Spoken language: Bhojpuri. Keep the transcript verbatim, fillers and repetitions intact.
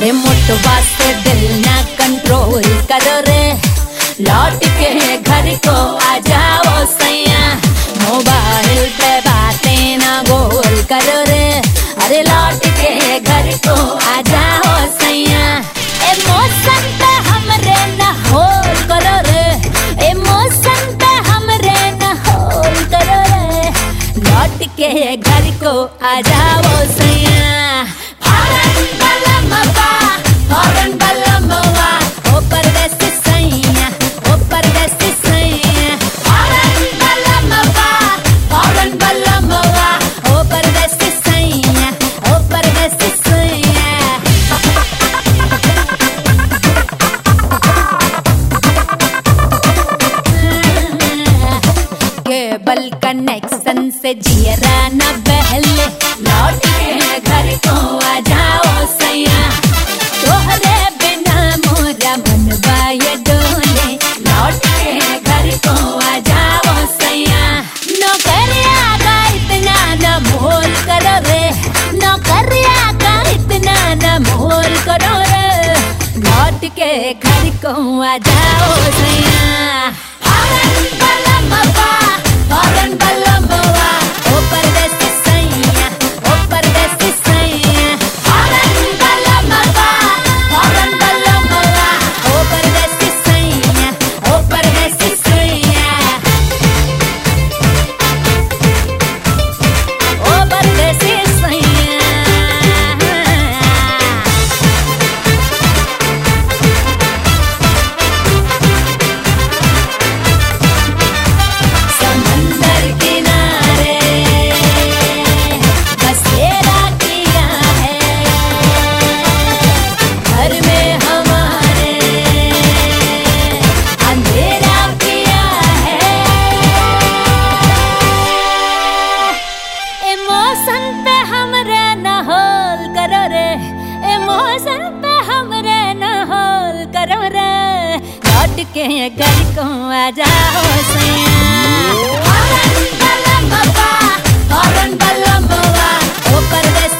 रिमोट वास्ते दिल ना कंट्रोल करो रे, लौट के घर को आ जाओ सैया। मोबाइल पे बातें ना गोल करो रे, अरे लौट के घर को आ जाओ सैया। ए मौसम पे हमरे ना होल करो रे, ए मौसम पे हमरे ना होल करो रे, लौट के घर को आ जाओ सैया। फॉरेन बलमवा, फॉरेन बलमवा, ओ परदेसी सैया, ओ परदेसी सैया। फॉरेन बलमवा, फॉरेन बलमवा, ओ परदेसी सैया, ओ परदेसी सैया। केबल कनेक्शन से जियरा न बहले, लौट के घर को आ जाओ सैया। तोहरे बिना मोरा मनवा ये डोले, लौट के घर को आ जाओ सैया। नौकरिया का इतना न मोल करो रे, नौकरिया का इतना न मोल करो रे, लौट के घर को आ जाओ सैया। फॉरेन बलमवा, फॉरेन बलमवा, ओ परदेसी सैया, ओ परदेसी सैया। फॉरेन बलमवा, फॉरेन बलमवा, ओ परदेसी सैया, ओ परदेसी सैया, ओ परदेसी सैया। समंदर किनारे बसेरा किया है, घर में हमारे अंधेरा किया है। ए मौसम पे हमरे न होल करो रे, ए मौसम पे हमरे न होल करो रे, लौट के घर को आ जाओ सैया। फॉरेन बलमवा, फॉरेन बलमवा, ओ परदेसी